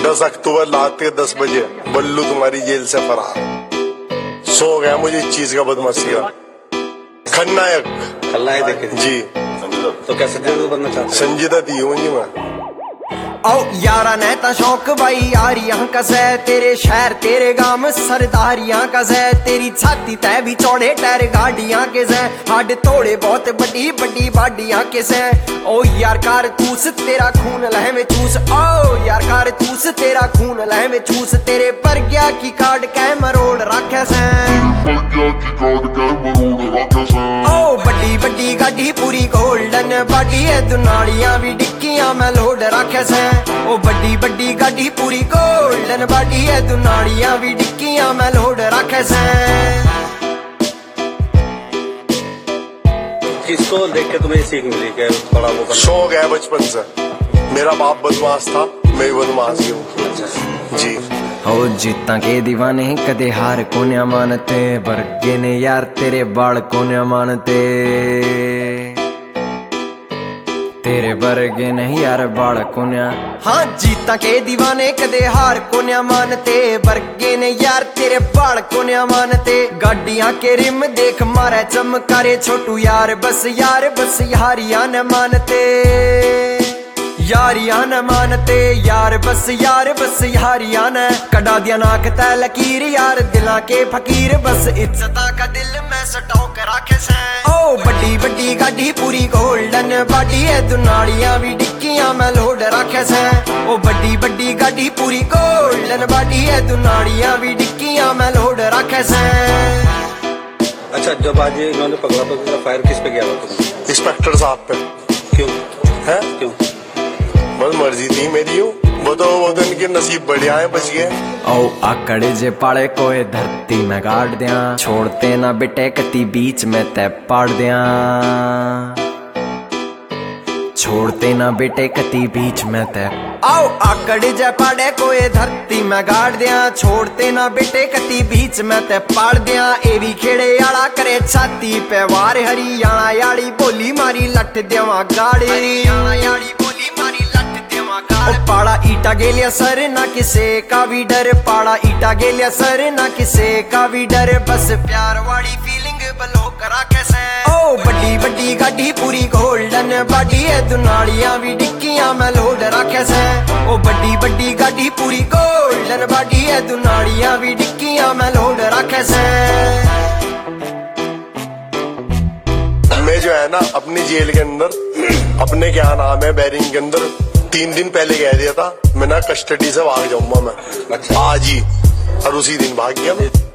10 अक्टूबर रात के 10 बजे बल्लू तुम्हारी जेल से फरार। सो गया मुझे इस चीज का बदमाशी का। खलनायक देखे जी। तो क्या संजीदा बनना चाहते? संजीदा दी हूँ जी मैं। औ यारा ने ता शौक भाई यारियां का से, तेरे शहर तेरे गांव सरदारियां का से, तेरी छाती तय भी चौड़े टायर गाड़ियां के से, हड थोड़े बहुत बड़ी बड़ी बाडियां के से। ओ यार कारतूस तेरा खून लह में चूस, ओ यार कारतूस तेरा खून लह में चूस, तेरे पर गया की कार्ड कै मरोड़ रखे से। ओ बड़ी बड़ी गाड़ी पूरी गोल्डन बाडी है, दुनालियां भी डिक्कियां में लोड रखे से। ओ बड़ी बड़ी गाड़ी पूरी गोल्डन बाडी है, दुनालियां भी डिक्कियां में लोड रखे से। किसको देख के तुम्हें सीख मिली क्या? थोड़ा वो शौक है बचपन से। मेरा बाप बदमाश था, मैं बदमाश ही हूँ जी। ओ जीता के दीवाने कदे हार को न मानते, बरगे ने यार तेरे बाल को न मानते, तेरे बरगे नहीं यार बाल को न। हाँ जीता के दीवाने कदे हार को न मानते, बरगे ने यार तेरे बाल को न मानते। गाड़ियां के रिम देख मारे चमकारे छोटू यार बस यारियां न मानते, यारियां न मानते यार बस यारियां न। कड़ा दिया नाक तै लकीर यार दिला के फकीर, बस इज्जता का दिल में सटोक रखे से। ओ बड़ी बड़ी गाड़ी पूरी गोल्डन बाडी है, दुनालियां भी डिक्कियां में लोड रखे से। ओ बड़ी बड़ी गाड़ी पूरी गोल्डन बाडी है, दुनालियां भी डिक्कियां में लोड रखे से। अच्छा जब आज इन्होंने पकड़ा तो फायर किस पे किया तुमने? इंस्पेक्टर साहब पे। क्यों है? क्यों? बस मर्जी थी मेरी। वो तो इनके नसीब बढ़िया है, बच गए। ओ आकड़े जे पाड़े कोई धरती में गाड़ दिया, छोड़ते ना बेटे कती बीच में तय पाड़ दिया, छोड़ते ना बेटे कती बीच में तय। आओ आकड़े जे पाड़े कोई धरती में गाड़ दिया, छोड़ते ना बेटे कती बीच में तय पाड़ दिया। ए भी खेड़े याड़ा करे छाती पे वार, हरियाणा याड़ी बोली मारी लट देवा गाड़ी, हरियाणा याड़ी बोली मारी लट देवा गाड़ी। पाड़ा ईटा गेलिया सर ना किसे का भी डर, पाड़ा ईटा गेलिया सर ना किसे का भी डर, बस प्यार वाली फीलिंग बलो करा कैसे। ओ बड़ी बड़ी गाड़ी पूरी गोल्डन बाडी है, दुनालियां भी डिक्कियां में लोड रखे से। ओ बड़ी बड़ी गाड़ी पूरी गोल्डन बाडी है, दुनालियां भी डिक्कियां में लोड रखे से। मैं जो है ना अपनी जेल के अंदर अपने क्या नाम है बैरिंग के अंदर 3 दिन पहले कह दिया था मैं ना कस्टडी से भाग जाऊंगा मैं। अच्छा। आज ही और उसी दिन भाग गया मैं।